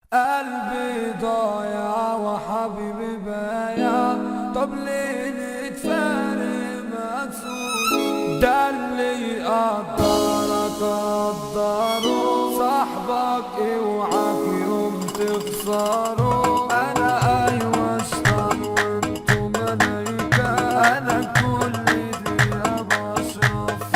قلبي ضايع وحبيبي بايع، طب ليه نتفارق مقسوم؟ ده اللي يقدرك قدره، صاحبك اوعاك يوم تخسره. انا ايوه اشطر وانتو ملايكة، انا كل دقيقة بشرف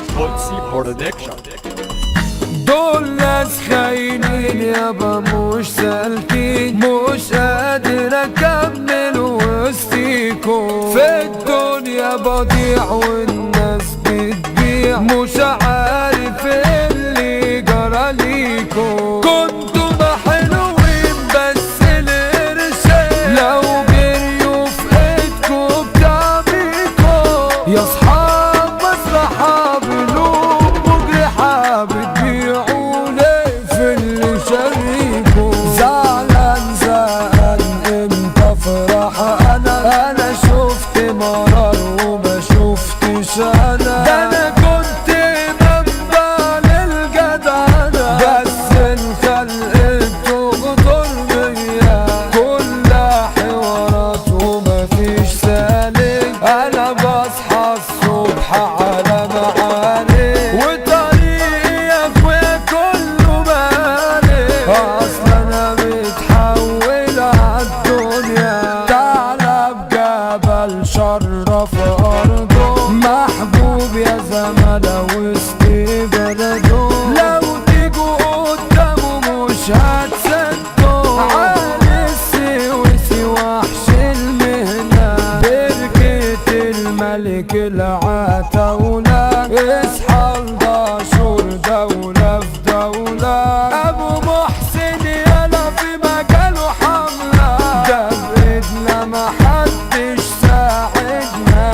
دول ناس خاينين يابا مش سالكين، مش قادر اكمل وسطيكم. في الدنيا بضيع والناس بتبيع، مش عارف اللي جرى ليكم. كنتوا حلوين بس القرشين لو جريوا في ايدكم بتعبيكم. يا صحاب مصلحة بلوم مجرحة بتبيعوا ليه في اللي شاريكوا. زعلان زعلان امتى افرح انا شفت مرار وما شفتش انا. ده انا كنت منبع للجدعنة بس الخلق تغدر بيا. كلها حوارات ومفيش سالك، انا بصحى الصبح على معاني وطريقي يا اخويا كله مالك. اصل انا متحول عالدنيا تعالى بجبل شرف ارضه، محبوب يا زملاء وسط بلده. لو تيجوا قدامه مش هتصدقوا، عالي السويسي وحش المهنة، بركة الملك العتاولة. اصحى لدشور دولة في دولة، ابو محسن يلا في مجاله حملة. ده بايدنا محدش ساعدنا،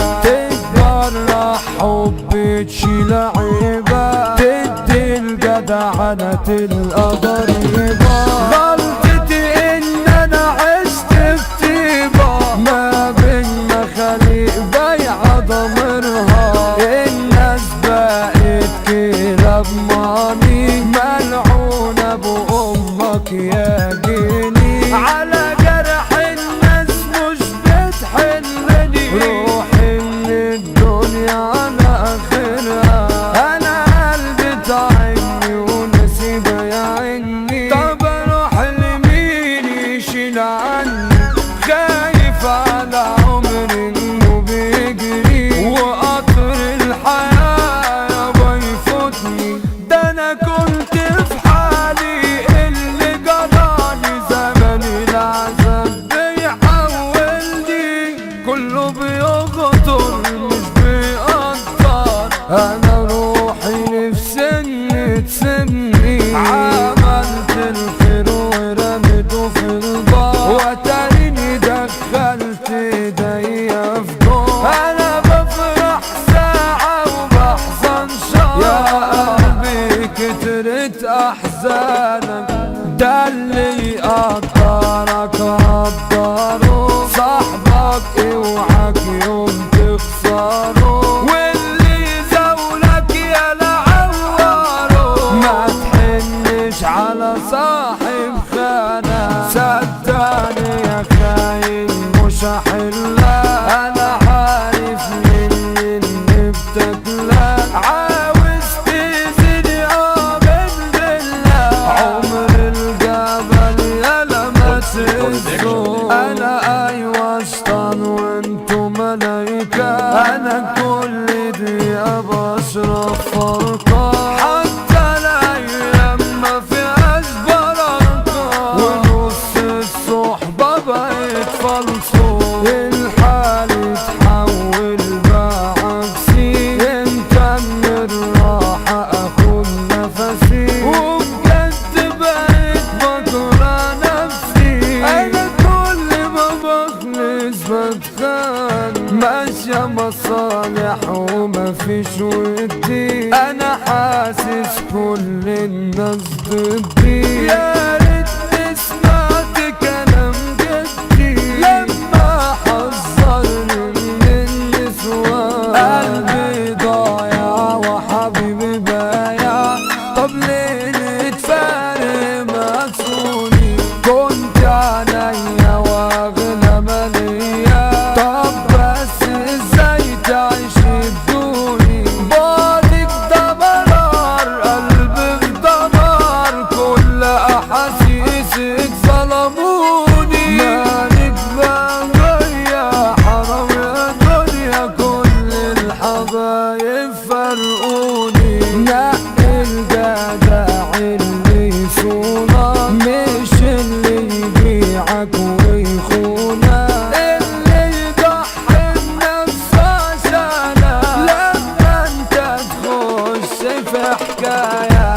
تتجرح حب تشيل عيبة، تدي الجدعنة تلقى ضريبة. غلطتي ان انا عشت في طيبة ما بين مخاليق بايعة ضميرها. الناس بقت كده بماني، ملعون ابو امك يا جيني. على جرح الناس مش بتحلني، روحي من الدنيا على اخرها. انا قلبي تعبني ونسيب يعيني، طب اروح لمين يشيل عني؟ خايف على عمري انه بيجري وقطر الحياة يابا يفوتني. ده انا كنت في حالي اللي جرالي زمن العذاب بيحولني. كله بيغدر مش بيقدر، انا روحي نفسي تسني. عملت الخير ورميته في البار وتريني دخلت ايديا في دور. انا بفرح ساعة وبحزن شهر، يا قلبي كترت احزانك. ده اللي يقدرك قدره، صاحبك اوعاك يوم تخسره. واللي يزولك يا لعوره، ما تحنش على صاحب خانة. صدقني يا خاين مش هحلها، انا عارف من اللي بتاكلك. عاوز تزيد من بالله، عمر الجبل يالا ما تهزه. انا ايوه شطان وانتو ملايكة، انا كل دقيقة بشرف فرقة. حتى الايام ما فيهاش بركة، ونص الصحبة بقت فلسو. الحال اتحول بقى عكسي، امتى من الراحة اخد نفسي؟ وبجد بقيت بكره نفسي، انا كل ما بخلص بتخان. ماشية مصالح ومفيش ودي، انا حاسس كل الناس ضدي. يا ريتني سمعت كلام جدي لما حذرني من النسوان. قلبي ضايع وحبيبي بايع، طب ليه نتفارق مقسومين؟ عريسك ظلموني، مالك بقى يا حرام يا دنيا كل الحبايب فرقوني. نقي الجدع اللي يصونك مش اللي يبيعك ويخونك، اللي يضحي بنفسه عشانك لما انت تخش في حكاية،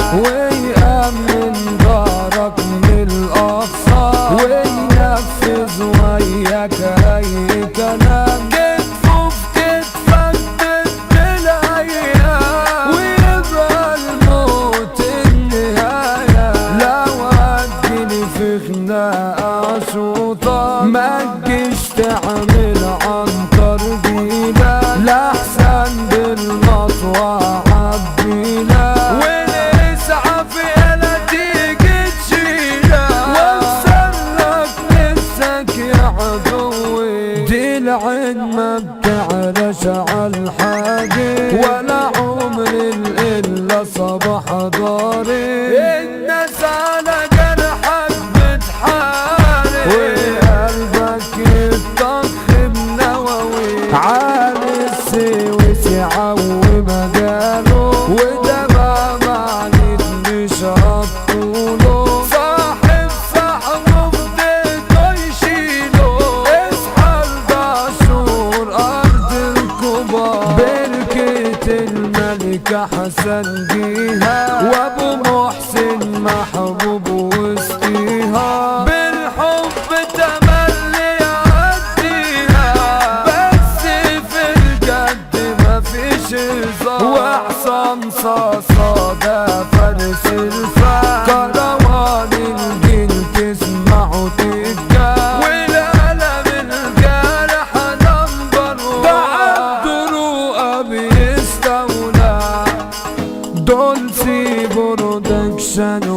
ويأمن دارك من الأقصى وينفذ وياك أي كلام. كتفه في كتفك ضد الأيام ويبقى الموت النهاية. لو هتجيلي في خناقة شوطة ما تجيش تعمل عنتر جيلة، لأحسن بالمطوى عبيلة والإسعاف يالا تيجي تشيلة. وابسلك نفسك يا عدوي، دي العين ما بتعلاش عالحاجة ولا عمر الإلا صباح ضاري. الناس على جرحك بتحارب وقلبك يتطخ بنواوي، عالي السويس يعوي مجاله وده ما معنيت مش هطوله. صاحب صاحبه بديته يشيله، اصحى الدشور أرض الكبار، بركة الملكة حسن جيها وابو محسن محبوب وسطيها. بالحب تملي يعديها بس في الجد مفيش هزار، وحصان صاصا ده فارس الفن، كروان الجيل تسمعه تتجاه، والقلم الجارح نمبر ده عبد رؤى بيستولى. دولسي برودكشن